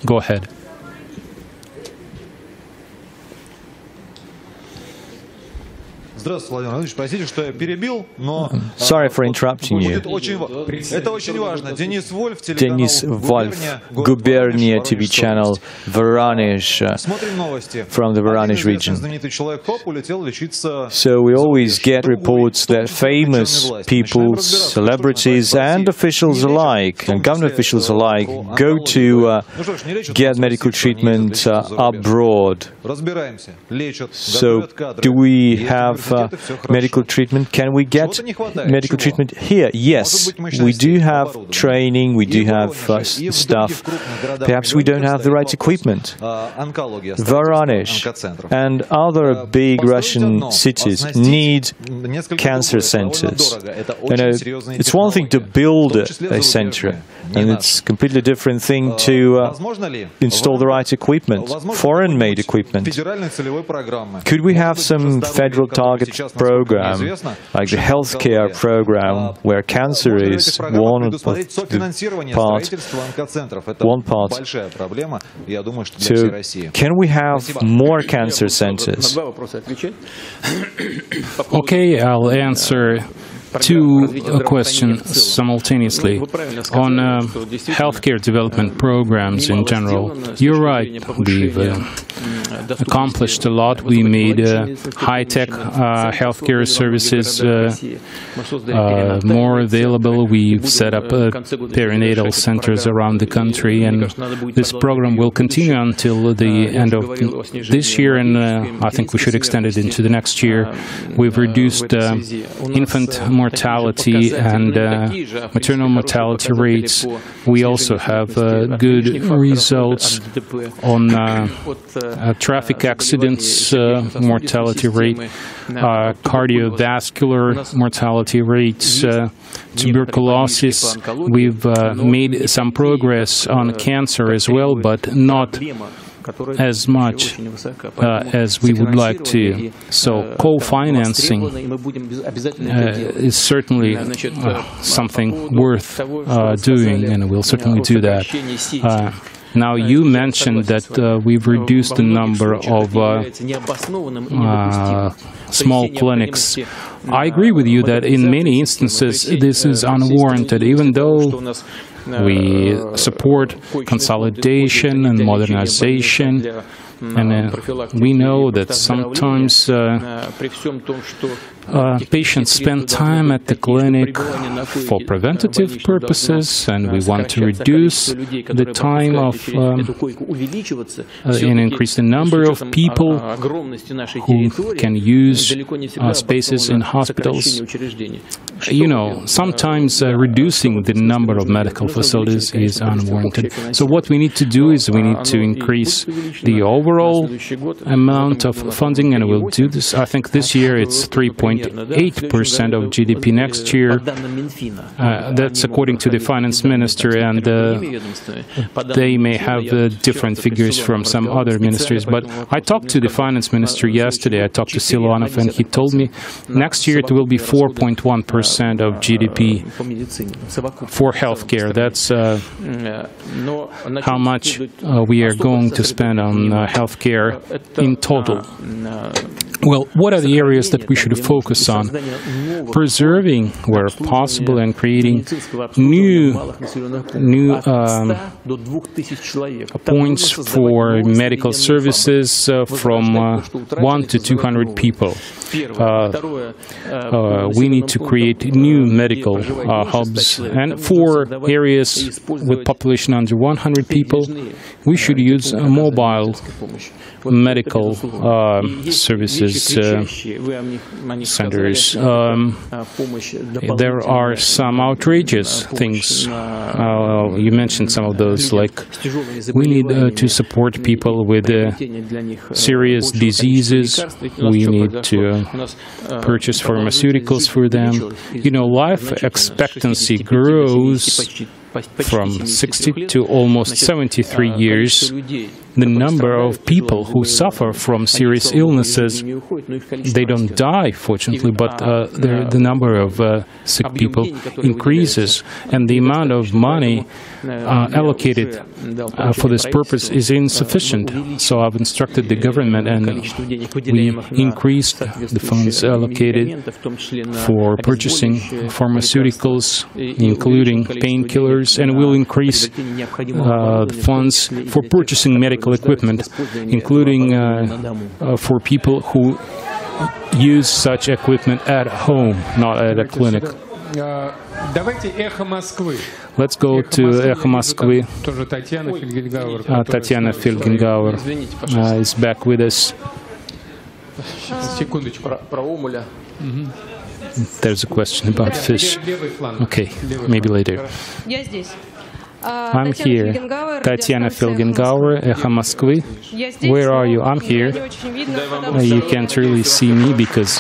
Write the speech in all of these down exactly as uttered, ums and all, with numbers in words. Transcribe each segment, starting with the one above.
Go ahead. Здравствуйте, Владимир Владимирович. Простите, что я перебил, но Sorry for interrupting you. будет очень, это очень важно. Денис Вольф, Денис Вольф, Gubernia T V channel, Voronezh, uh, Смотрим новости. from the Voronezh region. Знаменитый человек Хоп улетел лечиться. So we always get reports that famous people, celebrities and officials alike, and government officials alike, go to uh, get medical treatment uh, abroad. Разбираемся. Лечат. So do we have uh, medical treatment? Can we get medical treatment here? Yes, we do have training, we do have uh, stuff. Perhaps we don't have the right equipment. Voronezh and other big Russian cities need cancer centers. You know, it's one thing to build a, a center, and it's a completely different thing to uh, install the right equipment, foreign-made equipment. Could we have some federal target program, like the healthcare program, where cancer is one of the part, one part? So, can we have more cancer centers? Okay, I'll answer two uh, questions simultaneously. On uh, healthcare development programs in general, you're right, we've uh, accomplished a lot. We made uh, high-tech uh, healthcare services uh, uh, more available. We've set up uh, perinatal centers around the country, and this program will continue until the end of this year, and uh, I think we should extend it into the next year. We've reduced uh, infant mortality and uh, maternal mortality rates. We also have uh, good results on uh, uh, traffic accidents uh, mortality rate, uh, cardiovascular mortality rates, uh, tuberculosis. We've uh, made some progress on cancer as well, but not as much uh, as we would like to. So co-financing uh, is certainly uh, something worth uh, doing, and we'll certainly do that. Uh, Now, you mentioned that uh, we've reduced the number of uh, uh, small clinics. I agree with you that in many instances this is unwarranted, even though we support consolidation and modernization. And uh, we know that sometimes uh, uh, patients spend time at the clinic for preventative purposes, and we want to reduce the time of um, uh, and increase the number of people who can use uh, spaces in hospitals. You know, sometimes uh, reducing the number of medical facilities is unwarranted. So what we need to do is we need to increase the overall amount of funding, and we'll do this. I think this year it's three point eight percent of G D P. Next year, uh, that's according to the finance minister, and uh, they may have uh, different figures from some other ministries. But I talked to the finance minister yesterday. I talked to Silvanov, and he told me next year it will be four point one percent of G D P for healthcare. That's uh, how much uh, we are going to spend on uh, healthcare in total. Well, what are the areas that we should focus on? Preserving, where possible, and creating new, new um, points for medical services uh, from uh, one to two hundred people. Uh, uh, we need to create new medical uh, hubs, and for areas with population under one hundred people, we should use uh, mobile medical uh, services uh, centers. Um, there are some outrageous things. Uh, you mentioned some of those, like we need uh, to support people with uh, serious diseases. We need to uh, purchase pharmaceuticals for them. You know, life expectancy grows from sixty to almost seventy-three years. the number of people who suffer from serious illnesses, they don't die, fortunately, but uh, the, the number of uh, sick people increases, and the amount of money uh, allocated uh, for this purpose is insufficient. So I've instructed the government, and we increased the funds allocated for purchasing pharmaceuticals, including painkillers, and we'll increase uh, the funds for purchasing medical equipment, including uh, uh, for people who use such equipment at home, not at a clinic. Let's go to Echo Moskvy. Uh, Tatiana Filgengauer uh, is back with us. There's a question about fish. Okay, maybe later. I'm here. Tatiana Filgengauer, Echo Moskvy. Where are you? I'm here. Uh, you can't really see me because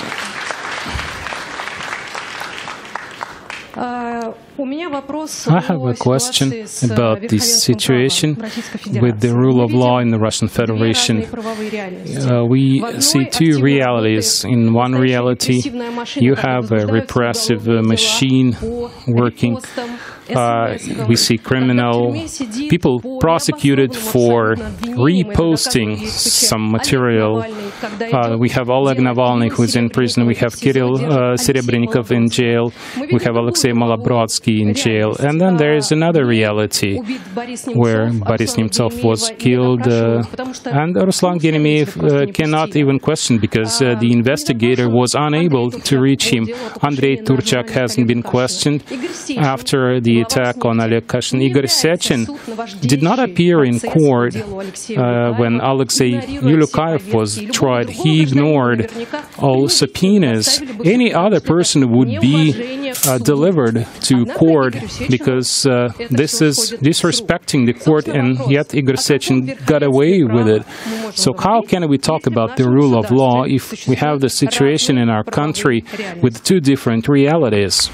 I have a question about this situation with the rule of law in the Russian Federation. Uh, we see two realities. In one reality, you have a repressive uh, machine working. Uh, we see criminal people prosecuted for reposting some material. Uh, we have Oleg Navalny, who is in prison. We have Kirill uh, Serebrennikov in jail. We have Alexei Malobrodsky in jail. And then there is another reality where Boris Nemtsov was killed. Uh, and Ruslan Geremeyev uh, cannot even question because uh, the investigator was unable to reach him. Andrei Turchak hasn't been questioned after the attack on Oleg Kashin. Igor Sechin did not appear in court uh, when Alexei Yulyukayev was tried. He ignored all subpoenas. Any other person would be uh, delivered to court because uh, this is disrespecting the court, and yet Igor Sechin got away with it. So how can we talk about the rule of law if we have the situation in our country with two different realities?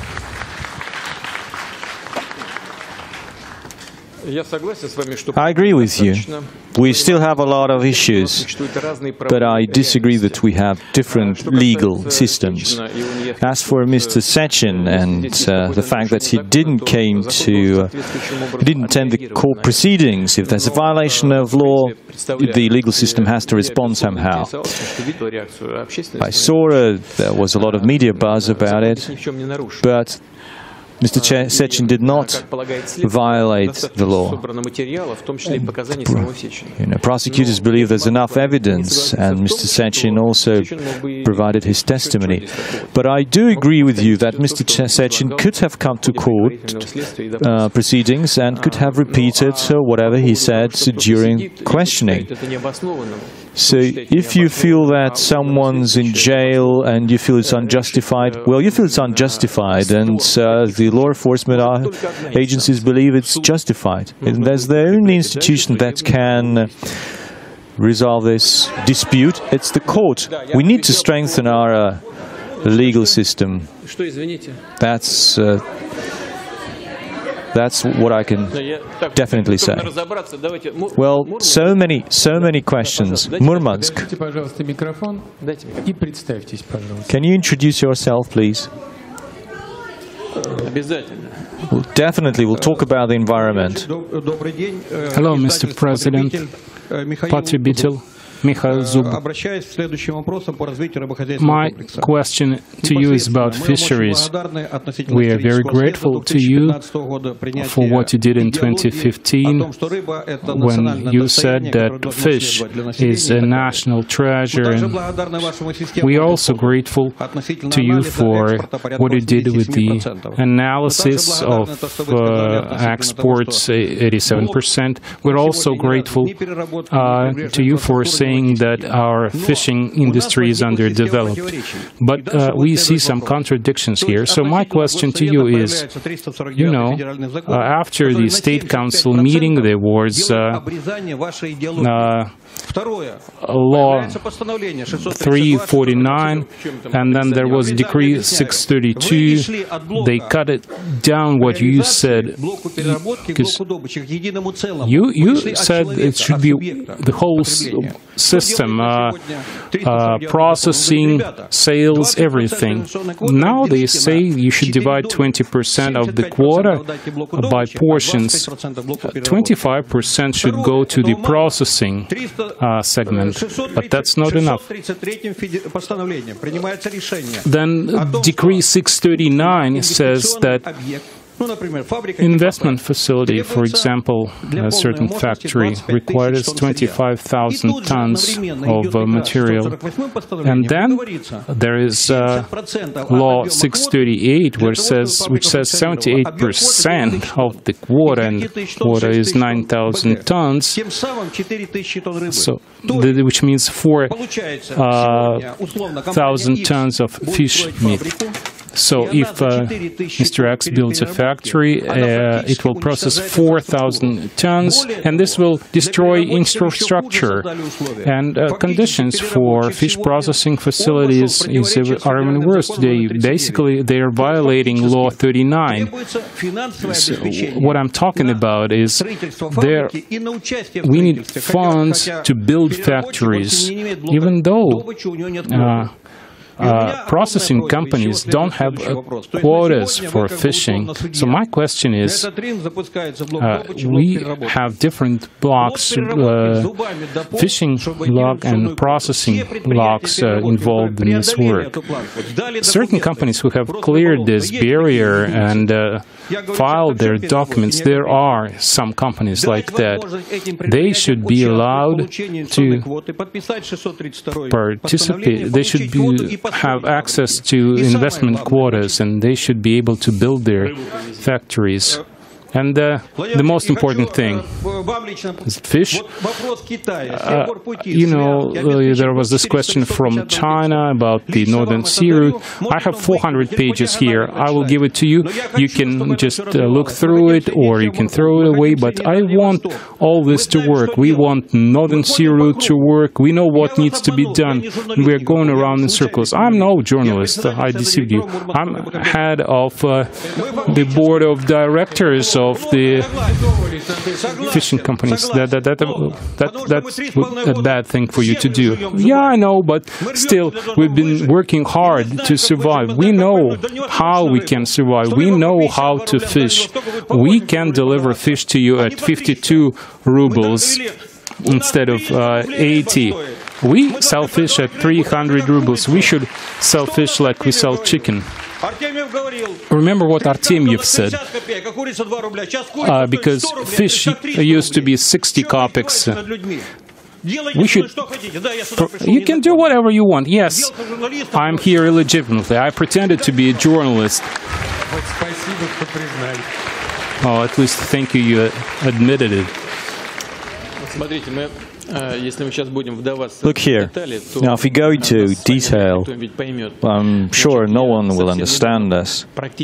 I agree with you. We still have a lot of issues, but I disagree that we have different legal systems. As for Mister Sechin and uh, the fact that he didn't came to, uh, he didn't attend the court proceedings, if there's a violation of law, the legal system has to respond somehow. I saw uh, there was a lot of media buzz about it, but Mister Sechin did not violate the law. You know, prosecutors believe there's enough evidence, and Mister Sechin also provided his testimony. But I do agree with you that Mister Sechin could have come to court uh, proceedings and could have repeated uh, whatever he said during questioning. So if you feel that someone's in jail and you feel it's unjustified, well, you feel it's unjustified, and uh, the law enforcement agencies believe it's justified. And there's the only institution that can resolve this dispute. It's the court. We need to strengthen our uh, legal system. That's uh, That's what I can definitely say. Well, so many, so many questions. Murmansk. Can you introduce yourself, please? Well, definitely, we'll talk about the environment. Hello, Mister President. Potrебитель. Mikhail Zub. My question to you is about fisheries. We are very grateful to you for what you did in twenty fifteen when you said that fish is a national treasure. And we are also grateful to you for what you did with the analysis of uh, exports, eighty-seven percent. We're also grateful uh, to you for saying saying that our fishing industry is underdeveloped. But uh, we see some contradictions here. So my question to you is, you know, uh, after the State Council meeting, there was uh, uh, Law three forty-nine, and then there was Decree six thirty-two. They cut it down, what you said, because you, you said it should be the whole system, uh, uh, processing, sales, everything. Now they say you should divide twenty percent of the quota by portions. twenty-five percent should go to the processing uh, segment, but that's not enough. Then Decree six thirty-nine says that investment facility, for example, a certain factory requires twenty-five thousand tons of uh, material. And then there is uh, Law six thirty-eight, which says, which says seventy-eight percent of the quota, and the quota is nine thousand tons, so, the, which means four thousand uh, tons of fish meat. So if uh, Mister X builds a factory, uh, it will process four thousand tons, and this will destroy infrastructure. And uh, conditions for fish processing facilities is, are even worse today. Basically, they are violating Law thirty-nine. So what I'm talking about is there, we need funds to build factories, even though uh, Uh, processing companies don't have uh, quotas for fishing. So my question is, uh, we have different blocks, uh, fishing block and processing blocks uh, involved in this work. Certain companies who have cleared this barrier and uh, filed their documents, there are some companies like that. They should be allowed to participate. They should be have access to investment quotas, and they should be able to build their factories. And uh, the most important thing is fish. Uh, you know, uh, there was this question from China about the Northern Sea route. I have four hundred pages here. I will give it to you. You can just uh, look through it, or you can throw it away. But I want all this to work. We want Northern Sea route to work. We know what needs to be done. We are going around in circles. I'm no journalist. I deceived you. I'm head of uh, the board of directors of the fishing companies. That, that, that, that, that's a bad thing for you to do. Yeah, I know, but still, we've been working hard to survive. We know how we can survive. We know how to fish. We can deliver fish to you at fifty-two rubles instead of uh, eighty. We sell fish at three hundred rubles. We should sell fish like we sell chicken. Remember what Artemyev said, uh, because fish used to be sixty kopecks. We should. You can do whatever you want. Yes, I'm here illegitimately. I pretended to be a journalist. Oh, at least thank you, you admitted it. Look here, now if we go into detail, I'm sure no one will understand this.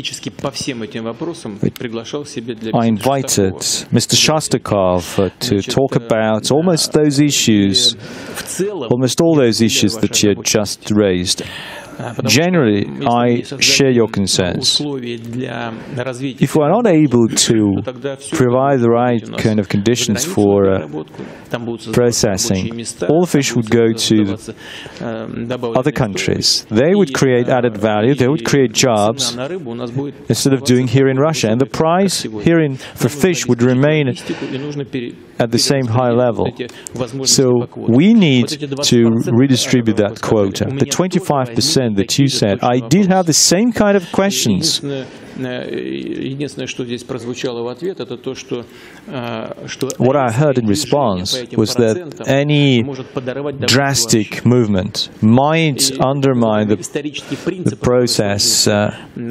I invited Mister Shostakov uh, to talk about almost those issues, almost all those issues that you just raised. Generally, I share your concerns. If we are not able to provide the right kind of conditions for uh, processing, all the fish would go to other countries. They would create added value, they would create jobs, instead of doing here in Russia. And the price here in, for fish would remain at the same high level. So we need to redistribute that quota. The twenty-five percent that you said, I did have the same kind of questions What I heard in response was that any drastic movement might undermine the, the process uh,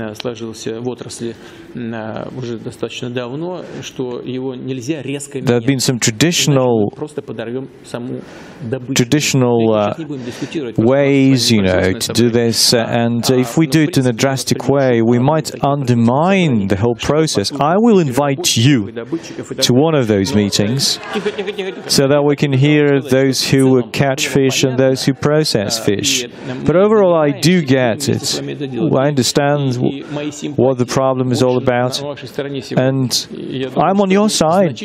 there have been some traditional traditional uh, ways, you know, to do this, uh, and if we do it in a drastic way, we might undermine the whole process. I will invite you to one of those meetings so that we can hear those who catch fish and those who process fish. But overall, I do get it. I understand what the problem is all about, and I'm on your side.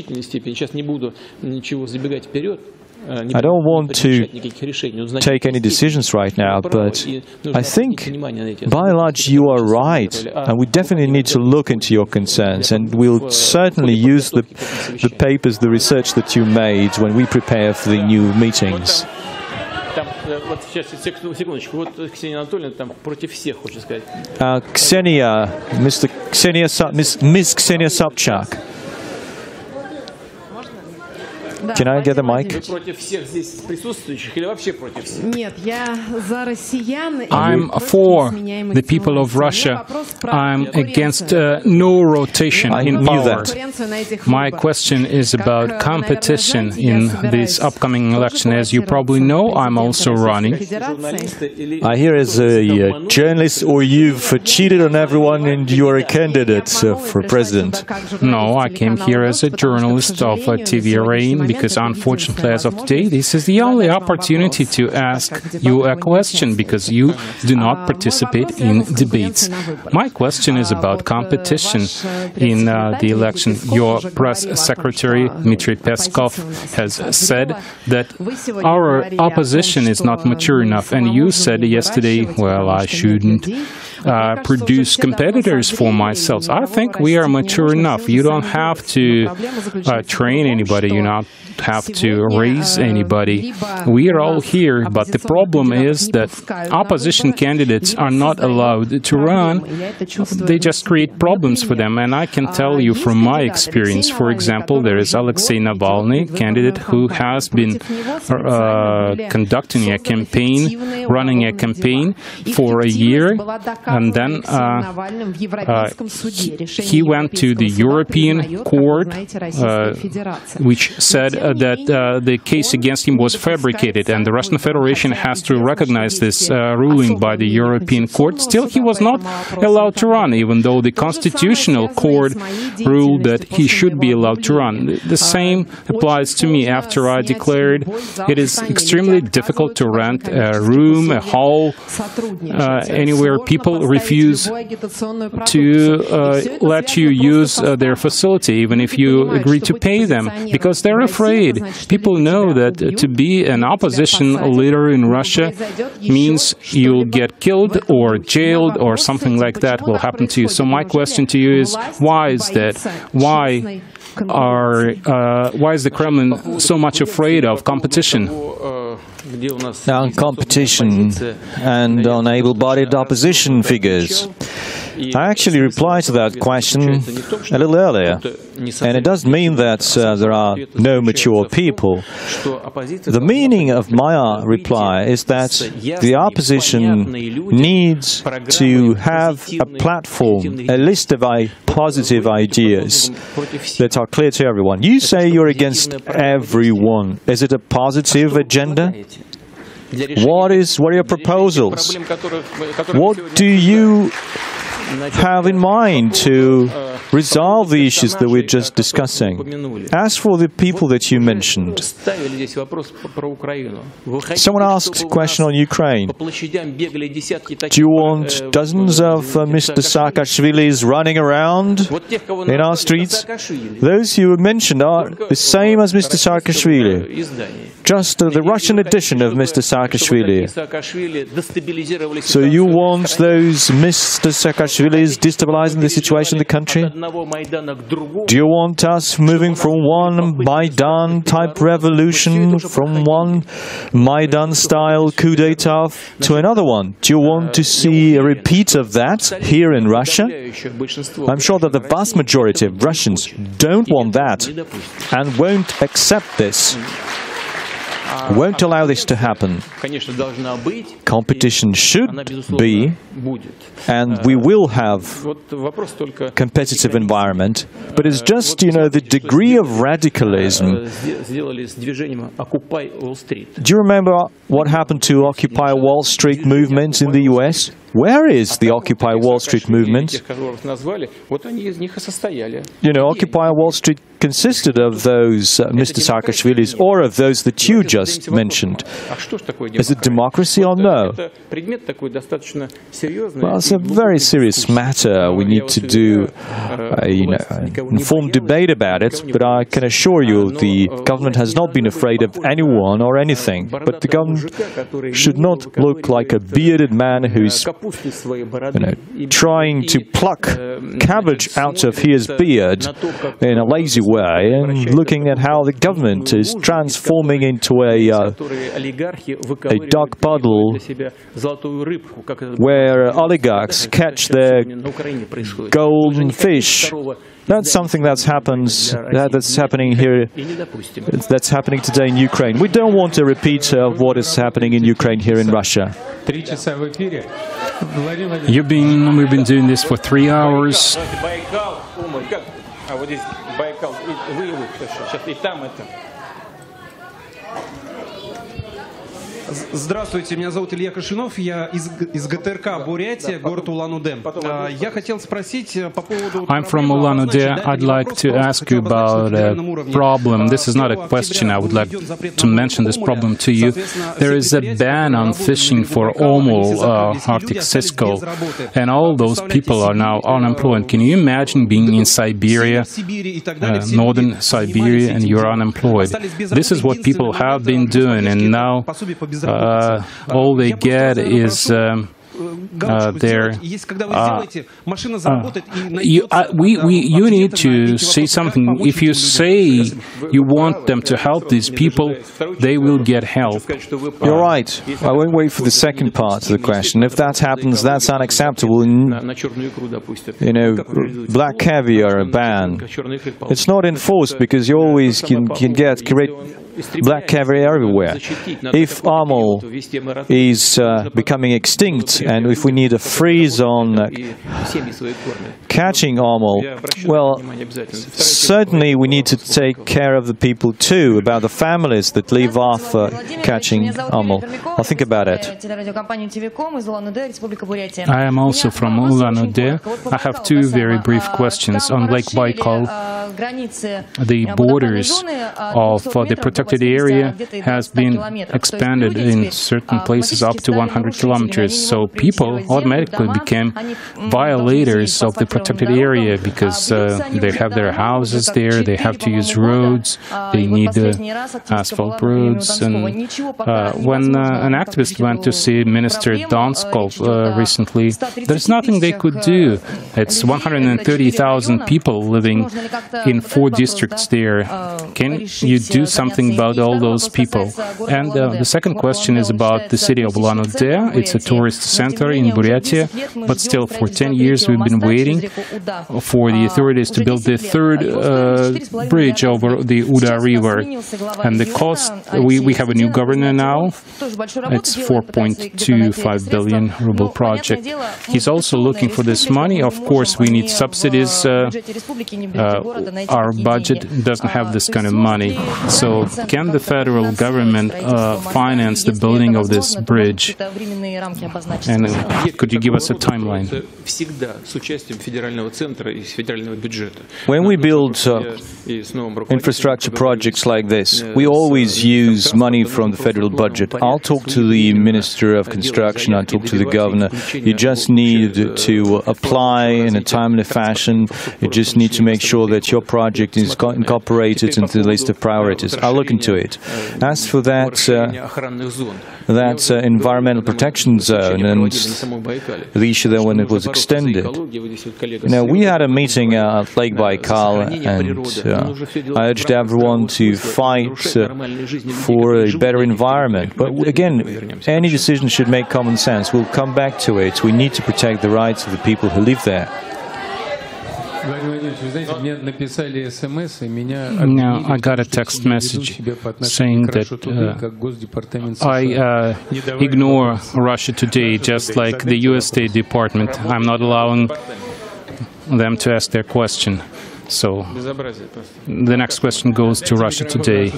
I don't want to take any decisions right now, but I think, by and large, you are right, and we definitely need to look into your concerns, and we'll certainly use the, the papers, the research that you made when we prepare for the new meetings. Uh, Ksenia, Mister Ksenia, Miss, Miss Ksenia Sobchak. Can I get the mic? I'm for the people of Russia. I'm against uh, no rotation I in knew power. that. My question is about competition in this upcoming election. As you probably know, I'm also running. I hear as a uh, journalist, or you've cheated on everyone and you are a candidate uh, for president. No, I came here as a journalist of uh, T V Rain, because unfortunately, as of today, this is the only opportunity to ask you a question, because you do not participate in debates. My question is about competition in uh, the election. Your press secretary, Dmitry Peskov, has said that our opposition is not mature enough, and you said yesterday, well, I shouldn't Uh, produce competitors for myself. I think we are mature enough. You don't have to uh, train anybody. You don't have to raise anybody. We are all here, but the problem is that opposition candidates are not allowed to run. They just create problems for them. And I can tell you from my experience, for example, there is Alexei Navalny, candidate who has been uh, conducting a campaign, running a campaign for a year. And then uh, uh, he went to the European Court, uh, which said uh, that uh, the case against him was fabricated, and the Russian Federation has to recognize this uh, ruling by the European Court. Still, he was not allowed to run, even though the Constitutional Court ruled that he should be allowed to run. The same applies to me. After I declared, it is extremely difficult to rent a room, a hall, uh, anywhere people refuse to uh, let you use uh, their facility, even if you agree to pay them, because they're afraid. People know that uh, to be an opposition leader in Russia means you'll get killed or jailed, or something like that will happen to you. So my question to you is, why is that? Why are uh, why is the Kremlin so much afraid of competition? On competition and on able-bodied opposition figures. I actually replied to that question a little earlier, and it doesn't mean that uh, there are no mature people. The meaning of my reply is that the opposition needs to have a platform, a list of positive ideas that are clear to everyone. You say you're against everyone. Is it a positive agenda? What is, what are your proposals? What do you have in mind to resolve the issues that we're just discussing? As for the people that you mentioned, someone asked a question on Ukraine. Do you want dozens of uh, Mister Saakashvilis running around in our streets? Those you mentioned are the same as Mister Saakashvili, just uh, the Russian edition of Mister Saakashvili. So you want those Mister Saakashvilis destabilizing the situation in the country? Do you want us moving from one Maidan-type revolution, from one Maidan-style coup d'etat to another one? Do you want to see a repeat of that here in Russia? I'm sure that the vast majority of Russians don't want that and won't accept this. Won't allow this to happen. Competition should be, and we will have competitive environment, but it's just, you know, the degree of radicalism. Do you remember what happened to Occupy Wall Street movement in the U S? Where is the Occupy Wall Street movement? You know, Occupy Wall Street consisted of those uh, Mister Saakashvilis or of those that you just mentioned. Is it democracy or no? Well, it's a very serious matter. We need to do a, you know, an informed debate about it, but I can assure you the government has not been afraid of anyone or anything. But the government should not look like a bearded man who's, you know, trying to pluck cabbage out of his beard in a lazy way, and looking at how the government is transforming into a, uh, a duck puddle where oligarchs catch their golden fish. That's something that's happens that, that's happening here. That's happening today in Ukraine. We don't want a repeat of what is happening in Ukraine here in Russia. You've been, we've been doing this for three hours. Здравствуйте, меня зовут Илья Кашинов, я из, из ГТРК Бурятия, город Улан-Удэ. Я хотел спросить по поводу... I'm from Ulan-Ude. I'd like to ask you about a problem. This is not a question. I would like to mention this problem to you. There is a ban on fishing for Omul, uh, Arctic Cisco, and all those people are now unemployed. Can you imagine being in Siberia, uh, northern Siberia, and you're unemployed? This is what people have been doing, and now Uh, all they get is um, uh, their. Uh, uh, you, uh, we, we, you need to say something. If you say you want them to help these people, they will get help. You're right. I won't wait for the second part of the question. If that happens, that's unacceptable. You know, black caviar, a ban. It's not enforced because you always can, can get great black caviar everywhere. If Amur is uh, becoming extinct and if we need a freeze on uh, catching Amur, well, certainly we need to take care of the people too, about the families that live off uh, catching Amur. I'll think about it. I am also from Ulan-Ude. I have two very brief questions. On Lake Baikal, the borders of uh, the protected area has been expanded in certain places up to one hundred kilometers. So people automatically became violators of the protected area because uh, they have their houses there, they have to use roads, they need uh, asphalt roads. And uh, when uh, an activist went to see Minister Donskov uh, recently, there's nothing they could do. It's one hundred thirty thousand people living in four districts there. Can you do something about all those people? And uh, the second question is about the city of Ulan-Ude. It's a tourist center in Buryatia, but still for ten years we've been waiting for the authorities to build the third uh, bridge over the Uda River. And the cost, we, we have a new governor now. It's four point two five billion ruble project. He's also looking for this money. Of course, we need subsidies. Uh, uh, our budget doesn't have this kind of money. So can the federal government uh, finance the building of this bridge? And uh, could you give us a timeline? When we build uh, infrastructure projects like this, we always use money from the federal budget. I'll talk to the Minister of Construction, I'll talk to the governor. You just need to apply in a timely fashion. You just need to make sure that your project is incorporated into the list of priorities. I'll look look into it. As for that, uh, that uh, environmental protection zone and the issue there when it was extended, you know, we had a meeting uh, at Lake Baikal, and uh, I urged everyone to fight uh, for a better environment. But again, any decision should make common sense. We'll come back to it. We need to protect the rights of the people who live there. Now, I got a text message saying that uh, I uh, ignore Russia Today, just like the U S State Department. I'm not allowing them to ask their question. So, the next question goes to Russia Today.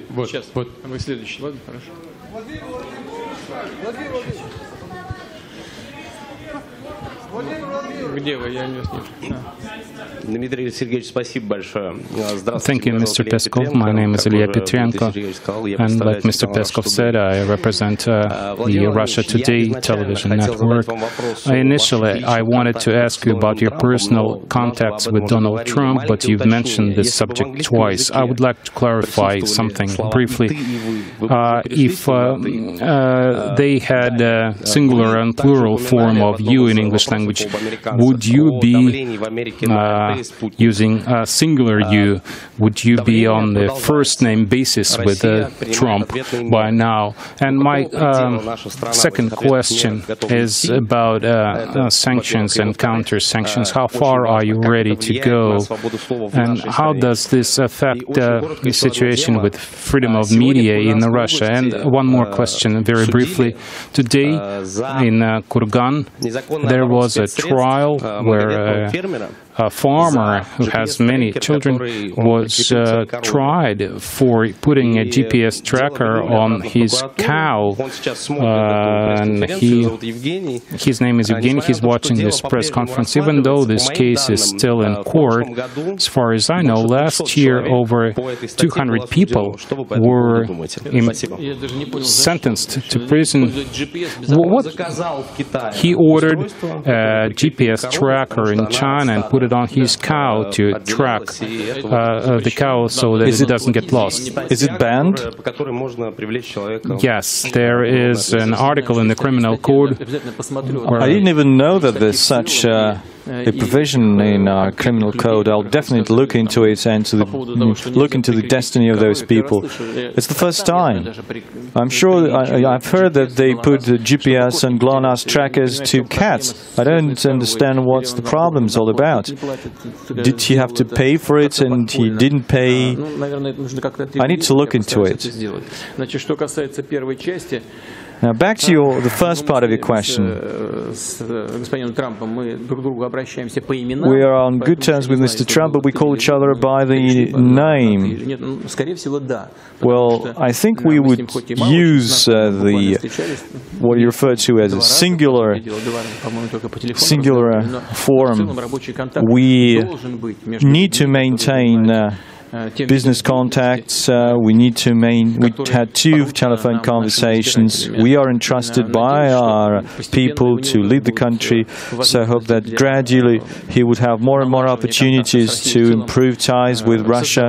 Где вы? Я не слышу. Дмитрий Сергеевич, спасибо большое. Thank you, Mister Peskov. My name is Ilya Petrenko, and like Mister Peskov said, I represent uh, the Russia Today television network. Uh, initially, I wanted to ask you about your personal contacts with Donald Trump, but you've mentioned this subject twice. I would like to clarify something briefly. Uh, if uh, uh, they had a singular and plural form of you in English language, would you be uh, using a singular you? Would you be on the first name basis with uh, Trump by now? And my uh, second question is about uh, uh, sanctions and counter-sanctions. How far are you ready to go? And how does this affect uh, the situation with freedom of media in Russia? And one more question, very briefly. Today in uh, Kurgan, there was a trial where uh, a farmer who has many children was uh, tried for putting a G P S tracker on his cow. Uh, and he, his name is Evgeny. He's watching this press conference. Even though this case is still in court, as far as I know, last year over two hundred people were sentenced to prison. What? He ordered a G P S tracker in China and put it on his cow to track uh, uh, the cow so that it doesn't get lost. Is it banned? Yes, there is an article in the criminal code. I didn't even know that there's such uh, a provision in our criminal code. I'll definitely look into it and to the, look into the destiny of those people. It's the first time. I'm sure, I, I've heard that they put the G P S and GLONASS trackers to cats. I don't understand what's the problem's all about. Did he have to pay for it and he didn't pay? I need to look into it. Now, back to your, the first part of your question. We are on good terms with Mister Trump, but we call each other by the name. Well, I think we would use uh, the what you refer to as a singular, singular form. We need to maintain uh, business contacts. Uh, we need to main. We had two telephone conversations. We are entrusted by our people to lead the country. So I hope that gradually he would have more and more opportunities to improve ties with Russia.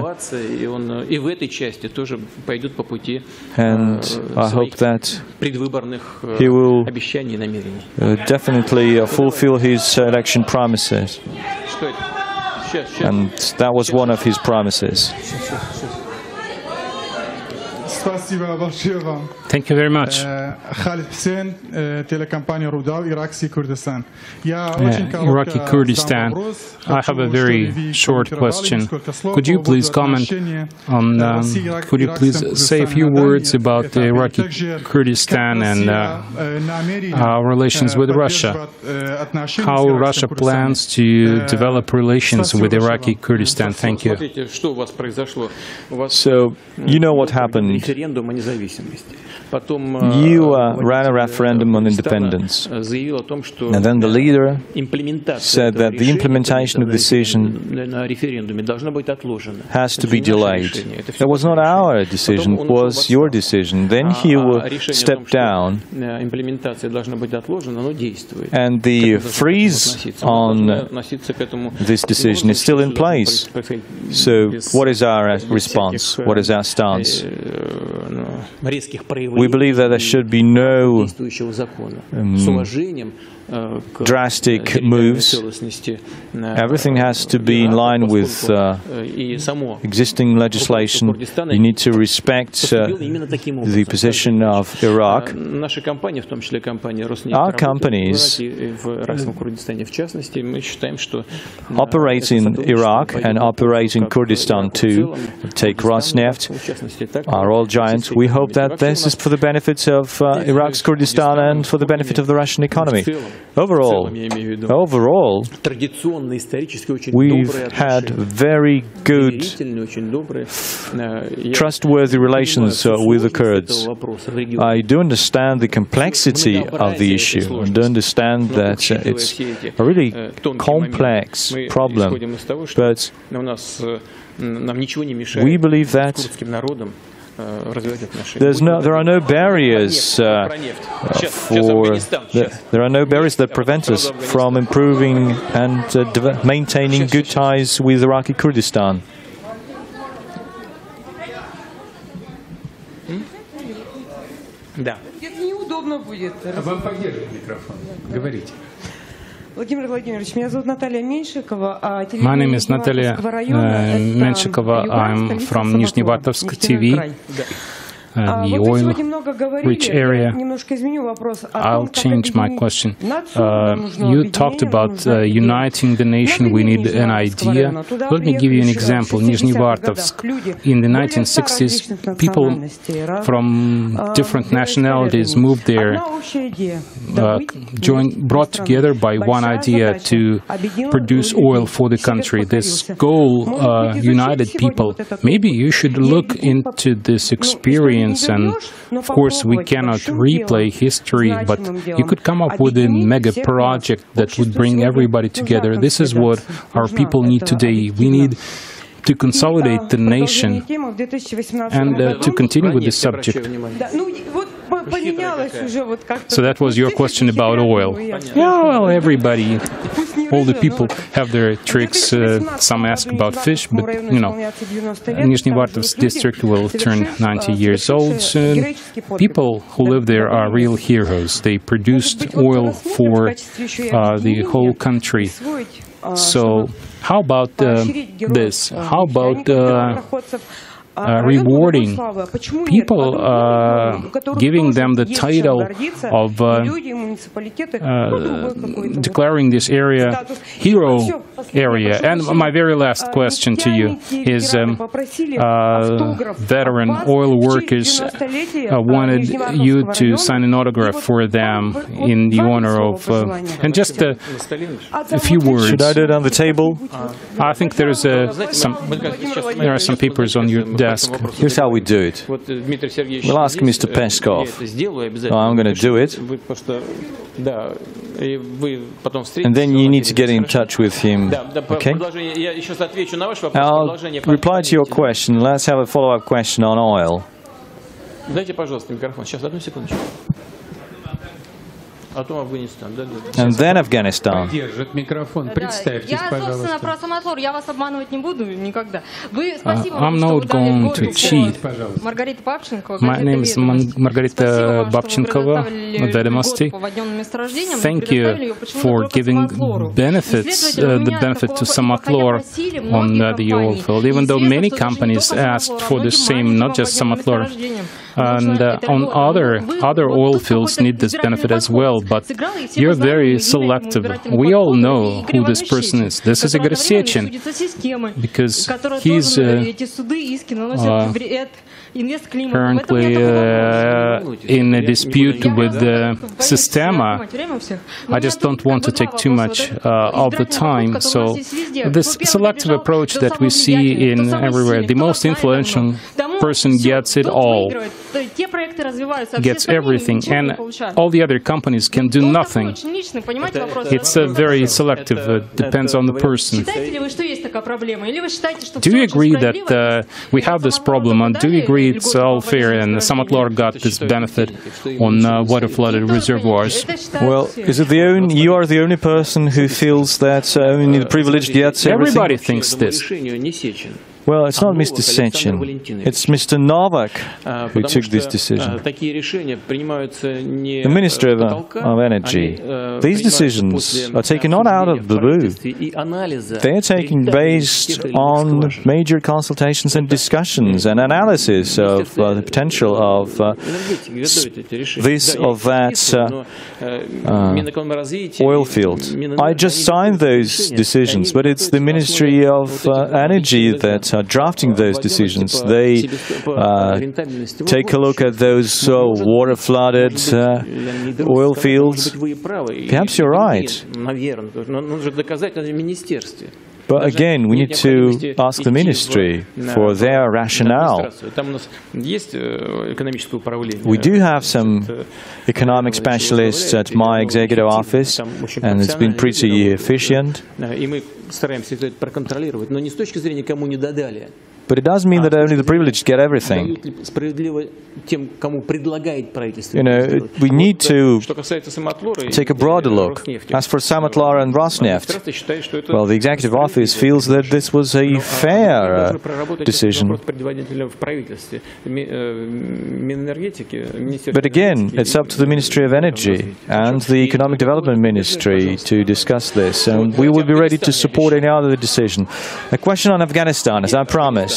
And I hope that he will uh, definitely uh, fulfill his election promises. And that was one of his promises. Thank you very much. Khalid Hussein, телекомпания Rudal, Iraqi Kurdistan. Iraqi Kurdistan. I have a very short question. Could you please comment on, um, could you please say a few words about the Iraqi Kurdistan and uh, our relations with Russia? How Russia plans to develop relations with Iraqi Kurdistan? Thank you. So, you know what happened end, you uh, ran a referendum on independence. And then the leader said that the implementation of the decision has to be delayed. That was not our decision, it was your decision. Then he stepped down, and the freeze on this decision is still in place. So what is our response? What is our stance? We believe that there should be no um, drastic moves. Everything has to be in line with uh, existing legislation. You need to respect uh, the position of Iraq. Our companies operate in Iraq and operate in Kurdistan too. Take Rosneft, our oil giant. We hope that this is for the benefit of uh, Iraq's Kurdistan and for the benefit of the Russian economy. Overall, overall, we've had very good, trustworthy relations uh, with the Kurds. I do understand the complexity of the issue. I do understand that uh, it's a really complex problem, but we believe that There's no, there are no barriers uh, for the, there are no barriers that prevent us from improving and uh, maintaining good ties with Iraqi Kurdistan. Да. Неудобно будет. Вам поддерживает микрофон. Говорите. Владимир Владимирович, меня зовут Наталья Меньшикова. My name is Natalia uh, Menshikova. I'm from Nizhnevartovsk T V. Uh, the oil-rich area. I'll change my question. Uh, you talked about uh, uniting the nation. We need an idea. Let me give you an example. Nizhnevartovsk. In the nineteen sixties, people from different nationalities moved there, uh, joined, brought together by one idea to produce oil for the country. This goal uh, united people. Maybe you should look into this experience. And of course, we cannot replay history, but you could come up with a mega project that would bring everybody together. This is what our people need today. We need to consolidate the nation and uh, to continue with this subject. So that was your question about oil. Yeah, well, everybody, all the people have their tricks. Uh, some ask about fish, but, you know, Nizhnevartovsk district will turn ninety years old soon. People who live there are real heroes. They produced oil for uh, the whole country. So how about uh, this? How about uh, uh, rewarding people, uh, giving them the title of uh, uh, declaring this area hero area? And my very last question to you is, um, uh, veteran oil workers uh, wanted you to sign an autograph for them in the honor of, uh, and just uh, a few words. Should I do it on the table? I think there's uh, some, there are some papers on your desk. Here's how we do it. We'll ask Mister Peskov. Oh, I'm going to do it. And then you need to get in touch with him. Okay? I'll reply to your question. Let's have a follow-up question on oil. And then Afghanistan. Uh, I'm not going to cheat. My name is Margarita Babchenkova, Vedomosti. Thank you for giving benefits, uh, the benefit to Samatlor on uh, the oil field, even though many companies asked for the same, not just Samatlor. And uh, on other other oil fields need this benefit as well, but you're very selective. We all know who this person is. This is Igor Sechin, because he's uh, uh, currently uh, in a dispute with uh, Sistema. I just don't want to take too much uh, of the time. So this selective approach that we see in everywhere, the most influential person gets it all, gets everything, and all the other companies can do nothing. It's a very selective, uh, depends on the person. Do you agree that uh, we have this problem, and do you agree it's all fair and Samatlar got this benefit on uh, water-flooded reservoirs? Well, is it the only, you are the only person who feels that uh, only the privileged gets everything? Everybody thinks this. Well, it's not Mister Sechin, it's Mister Novak who took this decision. The Ministry of, of Energy. These decisions are taken not out of the blue. They are taken based on major consultations and discussions and analysis of uh, the potential of uh, this or that uh, uh, oil field. I just signed those decisions, but it's the Ministry of uh, Energy that are drafting those decisions. They uh, take a look at those uh, water-flooded uh, oil fields. Perhaps you're right. But again, we need to ask the ministry for their rationale. We do have some economic specialists at my executive office, and it's been pretty efficient. But it does mean that only the privileged get everything. You know, we need to take a broader look. As for Samatlar and Rosneft, well, the executive office feels that this was a fair uh, decision. But again, it's up to the Ministry of Energy and the Economic Development Ministry to discuss this, and we will be ready to support any other decision. A question on Afghanistan, as I promised.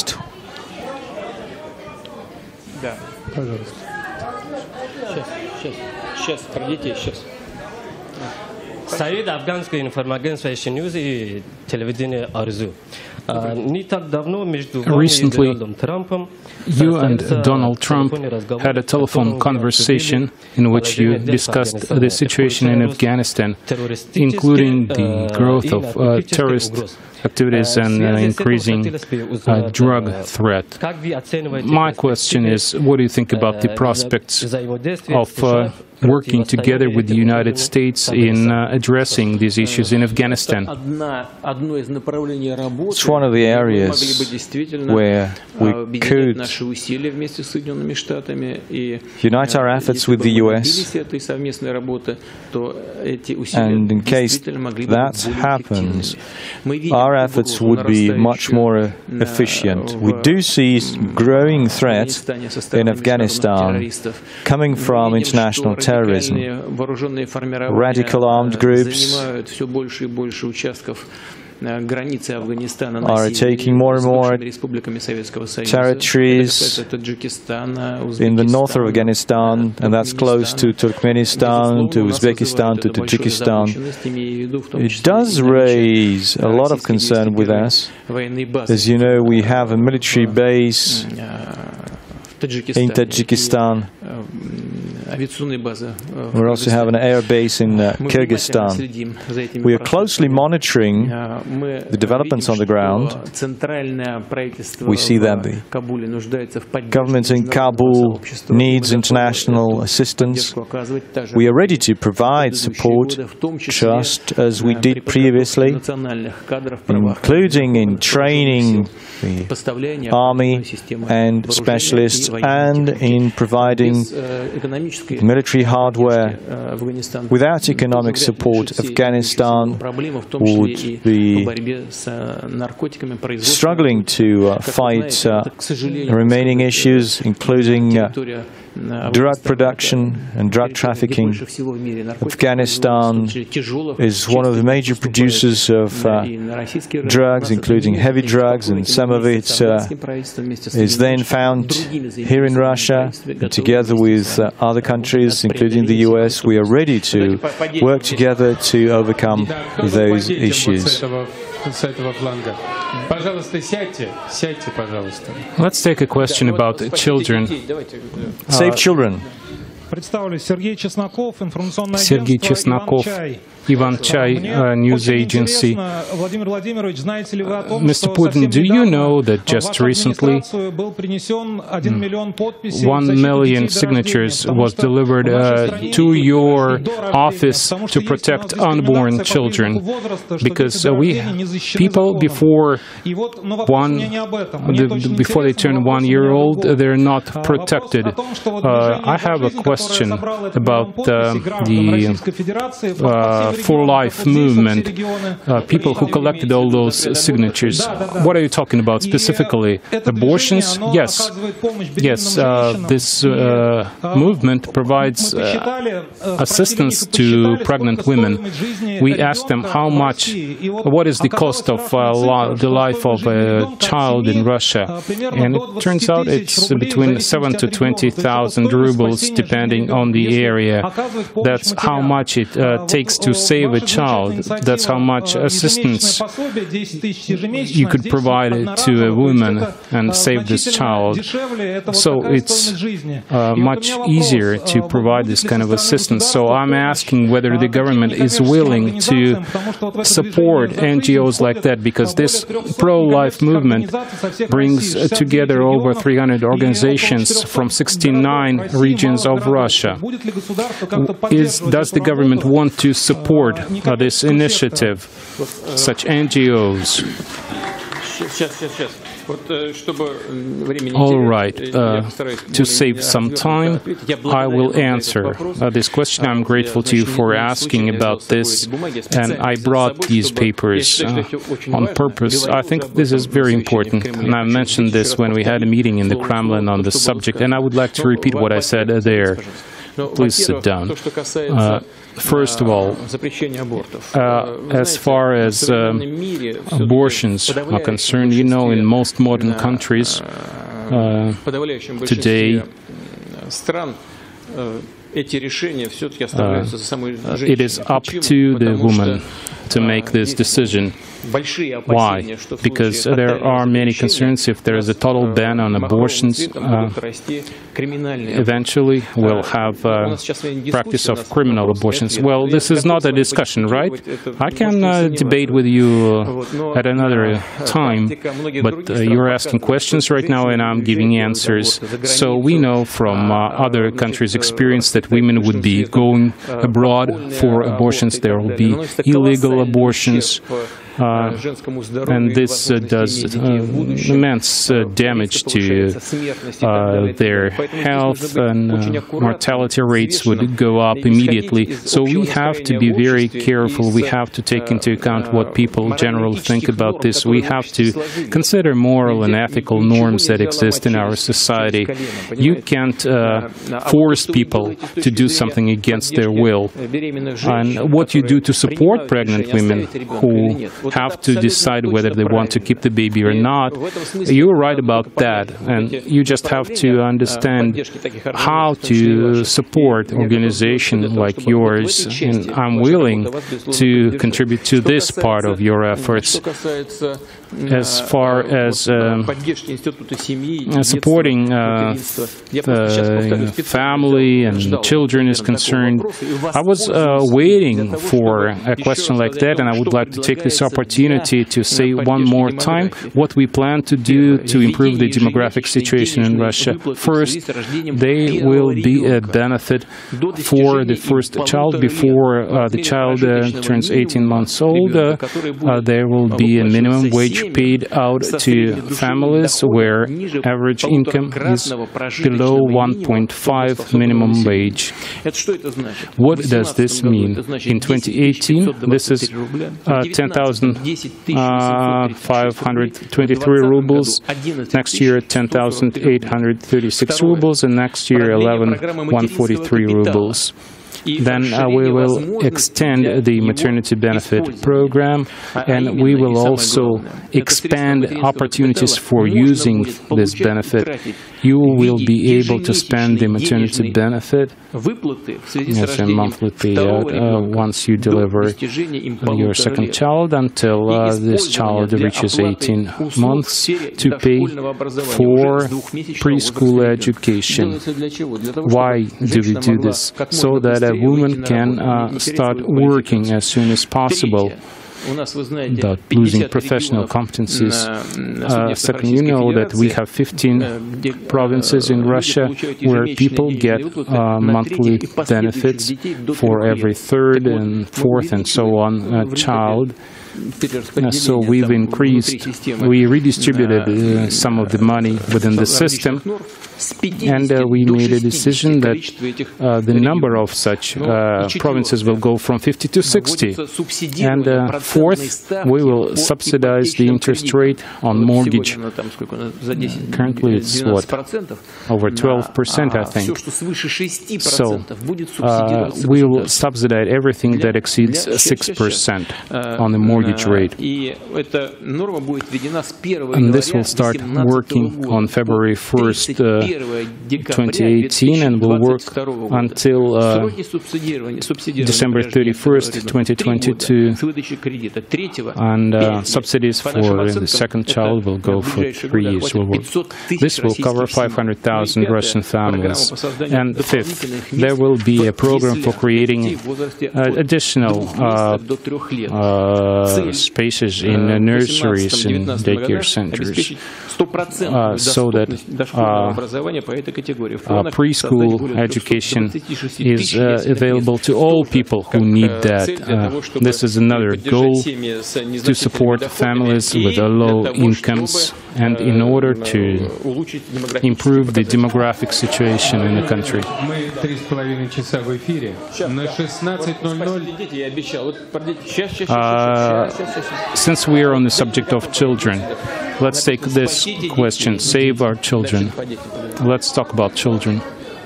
Сайт афганской информагентства News и телевидение Арзу. Не так давно между вами и Дональдом Трампом You and Donald Trump had a telephone conversation in which you discussed the situation in Afghanistan, including the growth of uh, terrorist activities and uh, increasing uh, drug threat. My question is, what do you think about the prospects of uh, working together with the United States in uh, addressing these issues in Afghanistan? It's one of the areas where we could unite our efforts with the U S, and in case that happens, our efforts would be much more efficient. We do see growing threats in Afghanistan coming from international terrorism. Radical armed groups are taking more and more territories in the north of Afghanistan, and that's close to Turkmenistan, to Uzbekistan, to Tajikistan. It does raise a lot of concern with us. As you know, we have a military base in Tajikistan. We also have an air base in uh, Kyrgyzstan. We are closely monitoring the developments on the ground. We see that the government in Kabul needs international assistance. We are ready to provide support, just as we did previously, including in training the army and specialists and in providing military hardware. Without economic support, Afghanistan would be struggling to uh, fight uh, remaining issues, including uh, drug production and drug trafficking. Afghanistan is one of the major producers of uh, drugs, including heavy drugs, and some of it uh, is then found here in Russia. And together with uh, other countries, including the U S, we are ready to work together to overcome those issues. с этого фланга. Пожалуйста, сядьте, сядьте, пожалуйста. Let's take a question about children. Save children. Представлю, Сергей Чесноков, информационное Сергей агентство Чесноков, «Иван-Чай». Иван Чай, uh, news agency. Владимир Владимирович, знаете ли вы о том, Mister что Putin, do you know that just recently one million signatures was delivered uh, to your office to protect unborn children? Because uh, we people before one the, before they turn one year old, they're not protected. Uh, I have a question about uh, the uh, For Life movement, uh, people who collected all those signatures. What are you talking about specifically? Abortions? Yes. Yes, uh, this uh, movement provides uh, assistance to pregnant women. We ask them how much, what is the cost of uh, lo- the life of a child in Russia? And it turns out it's between seven to twenty thousand rubles, depending on the area. That's how much it uh, takes to save a child. That's how much assistance you could provide to a woman and save this child. So it's uh, much easier to provide this kind of assistance. So I'm asking whether the government is willing to support N G Os like that, because this pro-life movement brings together over three hundred organizations from sixty-nine regions of Russia. Is, does the government want to support uh, this initiative, such N G Os? All right. Uh, to save some time, I will answer uh, this question. I'm grateful to you for asking about this, and I brought these papers uh, on purpose. I think this is very important, and I mentioned this when we had a meeting in the Kremlin on the subject, and I would like to repeat what I said there. Please sit down. Uh, first of all, uh, as far as um, abortions are concerned, you know, in most modern countries uh, today, uh, it is up to the woman to make this decision. Why? Because there are many concerns. If there is a total ban on abortions, uh, eventually we'll have uh, practice of criminal abortions. Well, this is not a discussion, right? I can uh, debate with you uh, at another time, but uh, you're asking questions right now and I'm giving answers. So we know from uh, other countries' experience that women would be going abroad for abortions. There will be illegal abortions. Uh, and this uh, does uh, immense uh, damage to uh, their health, and uh, mortality rates would go up immediately. So we have to be very careful. We have to take into account what people generally think about this. We have to consider moral and ethical norms that exist in our society. You can't uh, force people to do something against their will. And what you do to support pregnant women who have to decide whether they want to keep the baby or not, you're right about that, and you just have to understand how to support organizations like yours, and I'm willing to contribute to this part of your efforts. As far as uh, supporting uh, the family and children is concerned, I was uh, waiting for a question like that, and I would like to take this opportunity to say one more time what we plan to do to improve the demographic situation in Russia. First, there will be a benefit for the first child before uh, the child uh, turns eighteen months old. Uh, uh, there will be a minimum wage paid out to families where average income is below one point five minimum wage. What does this mean? In twenty eighteen, this is uh, ten thousand five hundred twenty-three rubles, next year ten thousand eight hundred thirty-six rubles, and next year eleven thousand one hundred forty-three rubles. then uh, we will extend the maternity benefit program, and we will also expand opportunities for using this benefit. You will be able to spend the maternity benefit as a monthly payout uh, once you deliver your second child until uh, this child reaches eighteen months to pay for preschool education. Why do we do this? So that a woman can uh, start working as soon as possible without losing professional competencies. Uh, second, you know that we have fifteen provinces in Russia where people get uh, monthly benefits for every third and fourth and so on uh, child. Uh, so we've increased, we redistributed uh, some of the money within the system, and uh, we made a decision that uh, the number of such uh, provinces will go from fifty to sixty. And uh, fourth, we will subsidize the interest rate on mortgage. Currently it's what? Over twelve percent, I think. So uh, we will subsidize everything that exceeds six percent on the mortgage rate. And this will start working on February first, uh, twenty eighteen, and will work until uh, December thirty-first, twenty twenty-two. And uh, subsidies for the second child will go for three years. Will work. This will cover five hundred thousand Russian families. And fifth, there will be a program for creating uh, additional uh, uh, spaces in uh, nurseries and daycare centers, uh, so that uh, uh, preschool education is uh, available to all people who need that. Uh, this is another goal, to support families with uh, low incomes, and in order to improve the demographic situation in the country. Uh, since we are on the subject of children, let's take this question, save our children. Let's talk about children.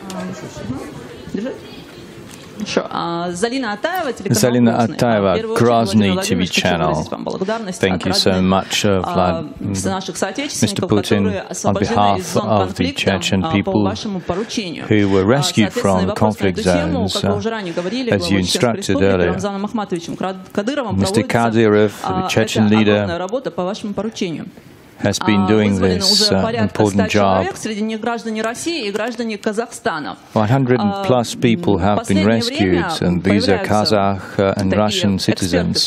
Zalina Atayeva, Grozny T V channel. Thank you so much, uh, Vlad, Mister Putin, on behalf of the Chechen people who were rescued from conflict zones, uh, as you instructed earlier. Mister Kadyrov, the Chechen leader, has been doing this uh, important job. one hundred plus people have been rescued, and these are Kazakh uh, and Russian citizens.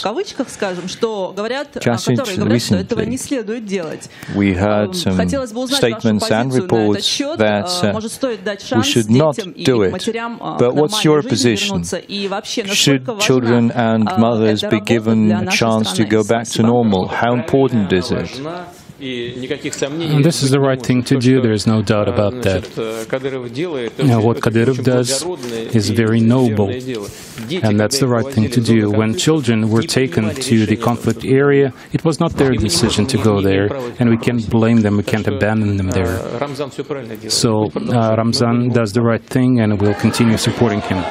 Just recently, we heard some statements and reports that uh, we should not do it. But what's your position? Should children and mothers be given a chance to go back to normal? How important is it? And this is the right thing to do, there is no doubt about that. Now, what Kadyrov does is very noble, and that's the right thing to do. When children were taken to the conflict area, it was not their decision to go there, and we can't blame them, we can't abandon them there. So uh, Ramzan does the right thing, and we'll continue supporting him.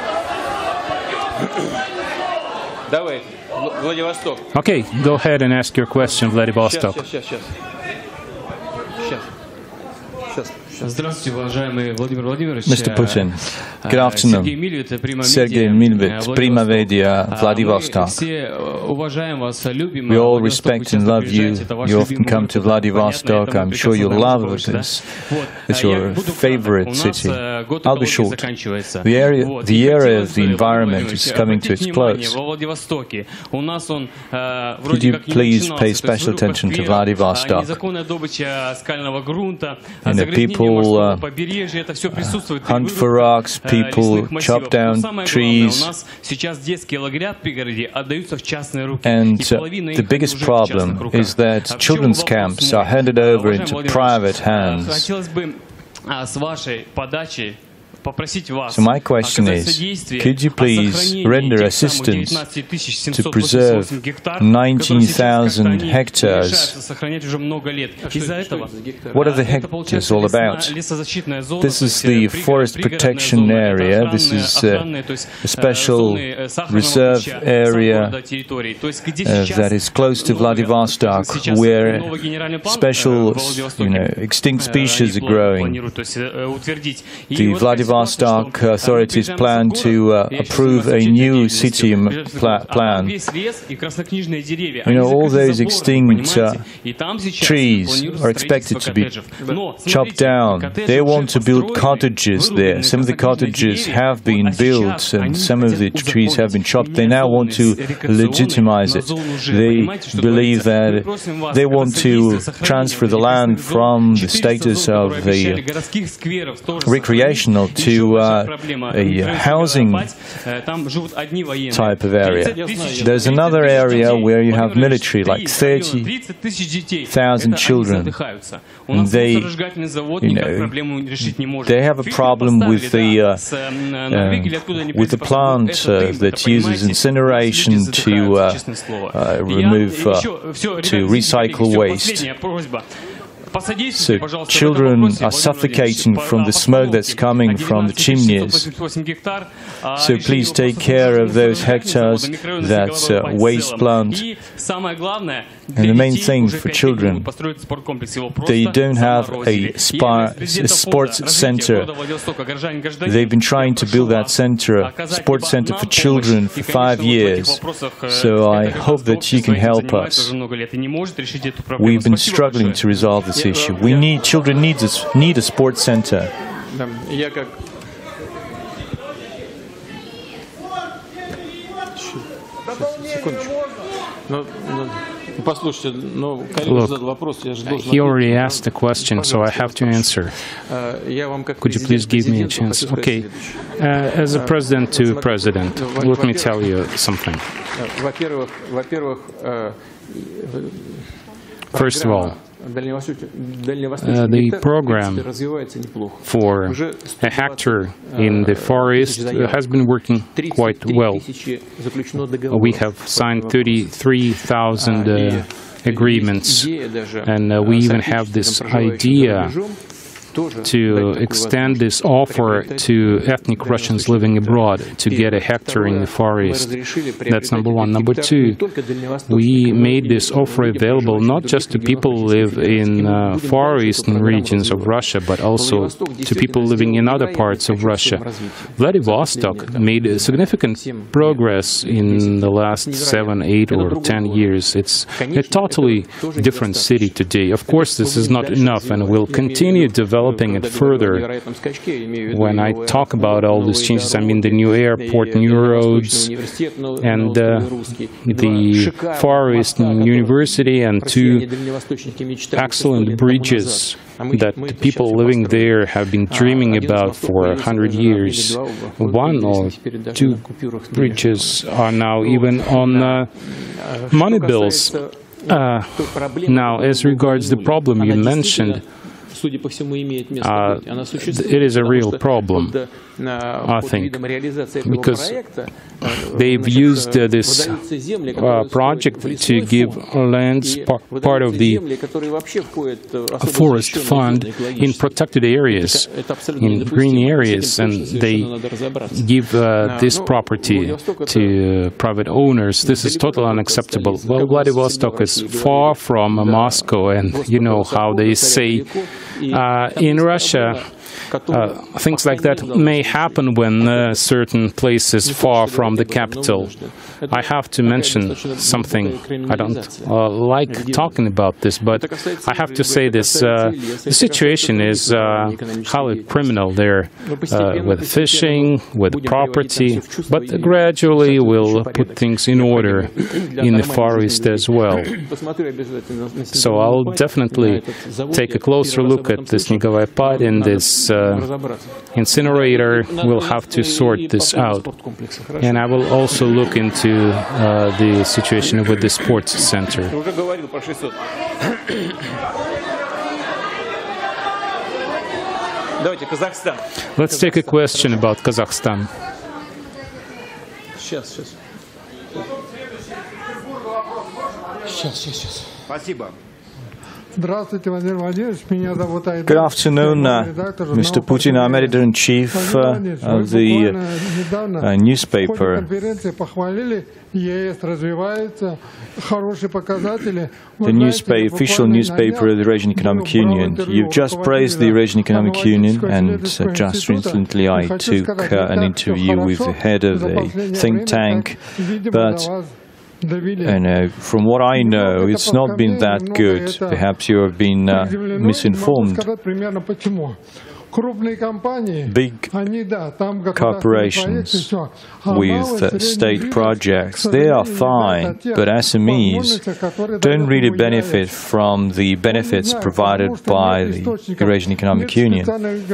Okay, go ahead and ask your question, Vladivostok. Mister Putin, good afternoon. Sergei Milvet, Prima Media, Vladivostok. We all respect and love you. You often come to Vladivostok. I'm sure you love this. It's your favorite city. I'll be short. The area, the area of the environment is coming to its close. Could you please pay special attention to Vladivostok? And the people Uh, hunt for rocks, people chop down trees, and uh, the biggest problem is that children's camps are handed over into private hands. So my question is, could you please render assistance to preserve nineteen thousand hectares? What are the hectares all about? This is the forest protection area. This is uh, a special reserve area uh, that is close to Vladivostok, where special, you know, extinct species are growing. The Vladivostok authorities plan to uh, approve a new city pla plan. You know, all those extinct uh, trees are expected to be chopped down. They want to build cottages there. Some of the cottages have been built and some of the trees have been chopped. They now want to legitimize it. They believe that they want to transfer the land from the status of a recreational to uh, a housing type of area. There's another area where you have military, like thirty thousand children. And they, you know, they have a problem with the uh, uh, with the plant uh, that uses incineration to uh, uh, remove uh, to recycle waste. So children are suffocating from the smoke that's coming from the chimneys. So please take care of those hectares, that's uh, waste plant. And the main thing for children, they don't have a, spa, a sports center. They've been trying to build that center, a sports center for children for five years. So I hope that you can help us. We've been struggling to resolve this issue. We need, children need a, need a sports center. Look, he already asked the question, so I have to answer. Could you please give me a chance? Okay, uh, as a president to president, let me tell you something. First of all, Uh, the program for a hectare in the forest has been working quite well. We have signed thirty-three thousand uh, agreements, and uh, we even have this idea to extend this offer to ethnic Russians living abroad to get a hectare in the forest. That's number one. Number two, we made this offer available not just to people who live in uh, far eastern regions of Russia, but also to people living in other parts of Russia. Vladivostok made a significant progress in the last seven, eight, or ten years. It's a totally different city today. Of course, this is not enough, and we'll continue developing developing it further. When I talk about all these changes, I mean the new airport, new roads, and uh, the Far Eastern University, and two excellent bridges that the people living there have been dreaming about for a hundred years. One or two bridges are now even on uh, money bills. Uh, now, as regards the problem you mentioned, uh, it is a real problem, I think, because they've used uh, this uh, project to give lands, part of the forest fund, in protected areas, in green areas, and they give uh, this property to private owners. This is totally unacceptable. Well, Vladivostok is far from uh, Moscow, and you know how they say uh, in Russia, Uh, things like that may happen when uh, certain places far from the capital. I have to mention something. I don't uh, like talking about this, but I have to say this. Uh, the situation is uh, highly criminal there, uh, with fishing, with property, but gradually we'll put things in order in the Far East as well. So I'll definitely take a closer look at this Nikolai Pad and this uh, incinerator. We'll have to sort this out. And I will also look into uh, the situation with the sports center. Let's take a question about Kazakhstan. Good afternoon, uh, Mister Putin. I'm editor-in-chief uh, of the uh, uh, newspaper. The newspaper, official newspaper of the Eurasian Economic Union. You've just praised the Eurasian Economic Union, and uh, just recently I took uh, an interview with the head of a think tank, but And uh, from what I know, it's not been that good. Perhaps you have been uh, misinformed. Big corporations with uh, state projects, they are fine, but S M Es don't really benefit from the benefits provided by the Eurasian Economic Union.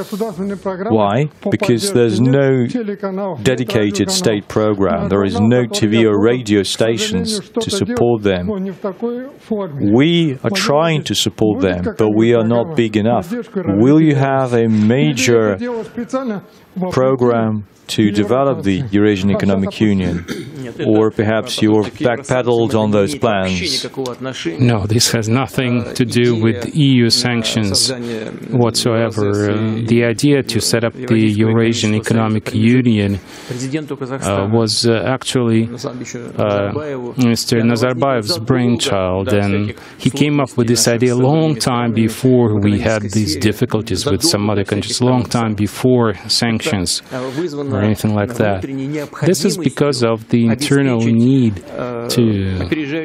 Why? Because there's no dedicated state program. There is no T V or radio stations to support them. We are trying to support them, but we are not big enough. Will you have a major program to develop the Eurasian Economic Union? Or perhaps you're backpedaled on those plans? No, this has nothing to do with E U sanctions whatsoever. Uh, the idea to set up the Eurasian Economic Union uh, was uh, actually uh, Mister Nazarbayev's brainchild, and he came up with this idea a long time before we had these difficulties with some other countries, a long time before sanctions or anything like that. This is because of the internal need to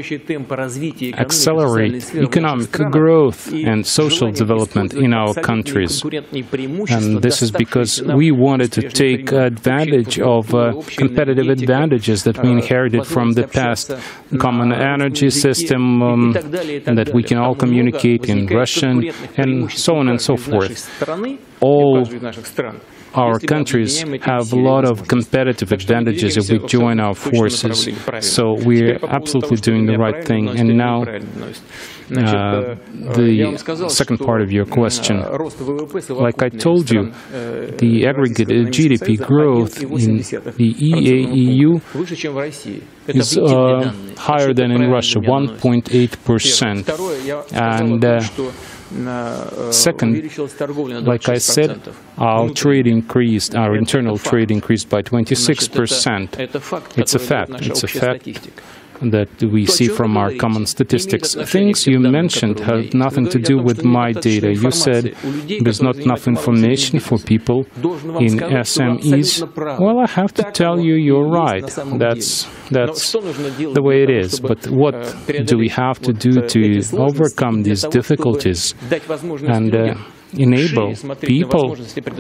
accelerate economic growth and social development in our countries. And this is because we wanted to take advantage of uh, competitive advantages that we inherited from the past. Common energy system, um, that we can all communicate in Russian, and so on and so forth. All our countries have a lot of competitive advantages if we join our forces, so we're absolutely doing the right thing. And now, uh, the second part of your question. Like I told you, the aggregate G D P growth in the E A E U is uh, higher than in Russia, one point eight percent. And uh, second, like I said, our trade increased, our internal trade increased by twenty-six percent. It's a fact. It's a fact that we see from our common statistics. Things you mentioned have nothing to do with my data. You said there's not enough information for people in S M Es. Well, I have to tell you, you're right. That's, that's the way it is. But what do we have to do to overcome these difficulties and uh, enable people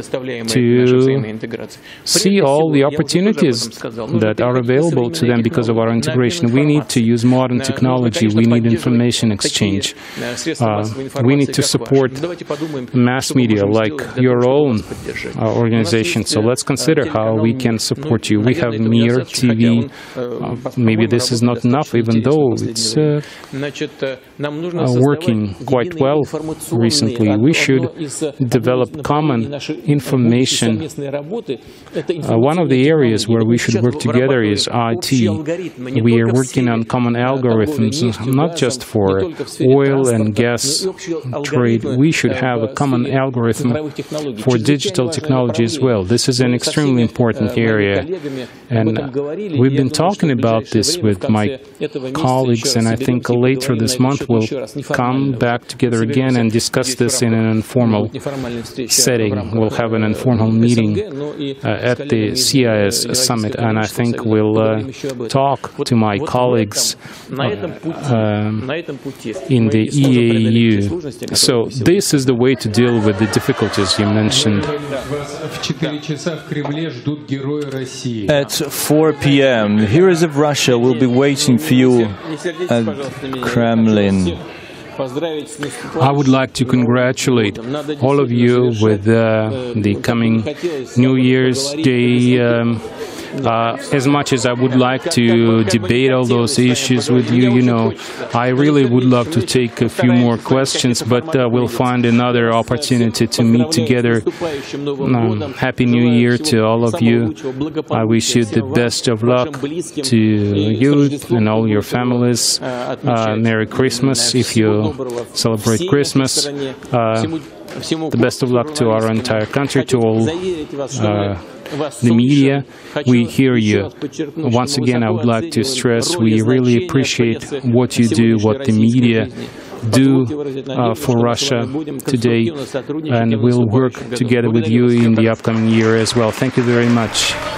to see all the opportunities that are available to them because of our integration? We need to use modern technology, we need information exchange, uh, we need to support mass media like your own uh, organization. So let's consider how we can support you. We have Mir T V. Uh, maybe this is not enough, even though it's uh, uh, working quite well recently. We should develop common information. Uh, one of the areas where we should work together is I T. We are working on common algorithms, not just for oil and gas trade. We should have a common algorithm for digital technology as well. This is an extremely important area, and we've been talking about this with my colleagues, and I think later this month we'll come back together again and discuss this in an informal setting. We'll have an informal meeting uh, at the C I S summit, and I think we'll uh, talk to my colleagues uh, um, in the E A E U. So this is the way to deal with the difficulties you mentioned. At four p m, the heroes of Russia will be waiting for you at Kremlin. I would like to congratulate all of you with uh, the coming New Year's Day um, Uh, as much as I would like to debate all those issues with you, you know, I really would love to take a few more questions, but uh, we'll find another opportunity to meet together. Um, Happy New Year to all of you. I wish you the best of luck to you and all your families. Uh, Merry Christmas if you celebrate Christmas. Uh, the best of luck to our entire country, to all uh, the media. We hear you. Once again, I would like to stress we really appreciate what you do, what the media do uh, for Russia today, and we'll work together with you in the upcoming year as well. Thank you very much.